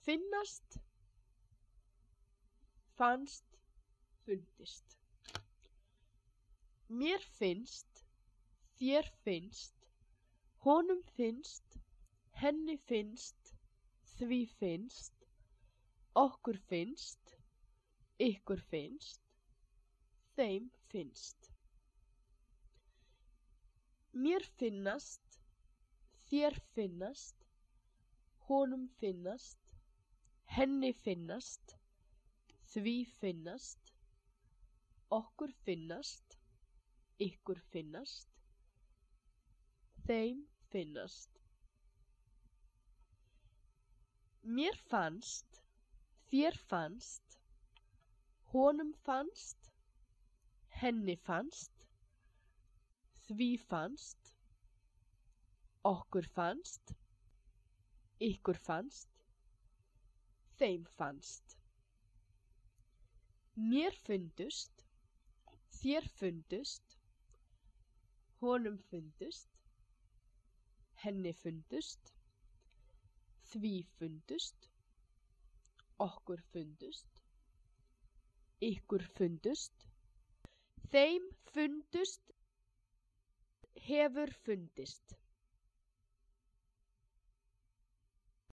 Finnast, fannst, fundist. Mér finnst, þér finnst, honum finnst, henni finnst, því finnst, okkur finnst, ykkur finnst, þeim finnst. Mér finnast, þér finnast, honum finnast, henni finnast, því finnast, okkur finnast, ykkur finnast, þeim finnast. Mér fannst, þér fannst, honum fannst, henni fannst, því fannst, okkur fannst, ykkur fannst, þeim fannst. Mér fundust, þér fundust, honum fundust, henni fundust, því fundust, okkur fundust, ykkur fundust, þeim fundust, hefur fundist.